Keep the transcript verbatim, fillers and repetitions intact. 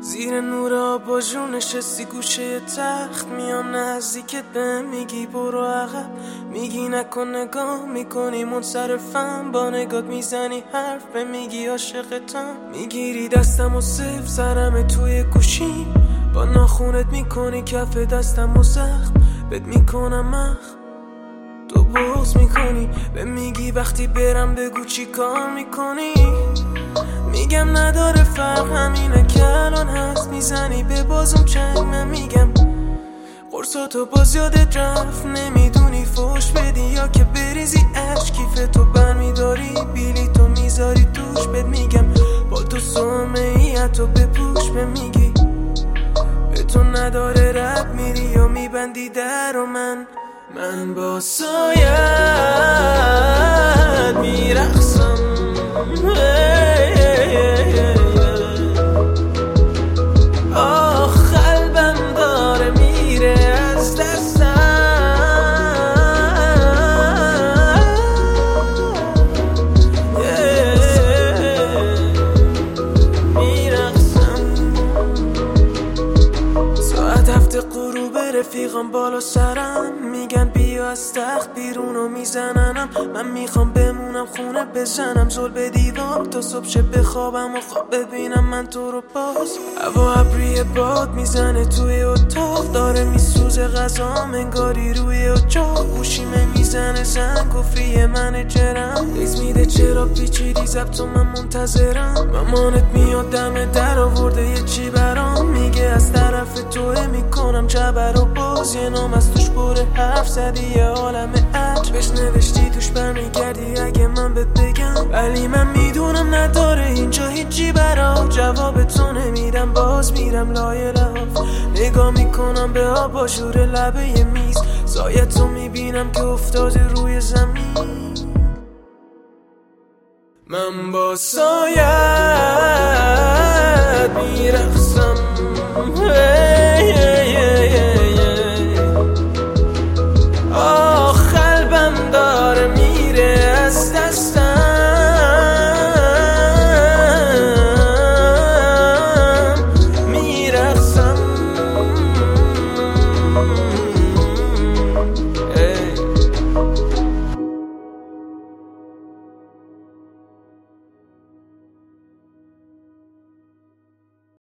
زیر نور آباژور نشستی گوشه تخت، میام نزدیکت به میگی برو عقب، میگی نکن نگاه میکنی منصرفم، با نگات میزنی حرف به میگی عاشقتم، میگیری دستم و صف سرم توی گوشیم، با ناخونت میکنی کف دستم و زخم بهت میکنم مخ، تو بغض میکنی به میگی وقتی برم بگو چی کار میکنی، میگم نداره فرق همینه که الان هست، میزنی به بازم چنگ، من میگم قرصاتو باز یادت رفت، نمیدونی فوش بدی یا که بریزی عشق، کیف تو برمیداری بیلی تو میذاری توش، بهت میگم با تو سرمه ای حتی بپوش، به میگی به تو نداره رب، میری یا میبندی در و من من با سایت میرقصم، آخ قلبم داره میره از دستم، میرقصم. ساعت هفته غروب رفیقم بالا سرم، میگن بیا از تخت بیرون و میزننم، من میخوام بمونم خونه بزنم زل به دیوار تا صبح شه بخوابم و خواب ببینم من تو رو باز، هوا ابری باد میزنه توی اتاق، داره میسوزه غذام انگاری روی اجاق، گوشیمه میزنه زنگ گفری من جرم، دیز میده چرا پیچیدی زبط و من منتظرم، مامانت میاد دم در آورده یه چی برام، میگه از طرف توه میکنم جبر و باز، یه نام از توش بره حرف زدی یه عالم عجب، بهش نوشتی توش برمیگردی اگه من بهت بگم، ولی من میدونم نداره اینجا هیچی برام، جواب تو نمیدم باز میرم لای لحاف، نگاه میکنم به آباژور لبه ی میز، سایت تو میبینم که افتاده روی زمین، من با سایت میرقصم.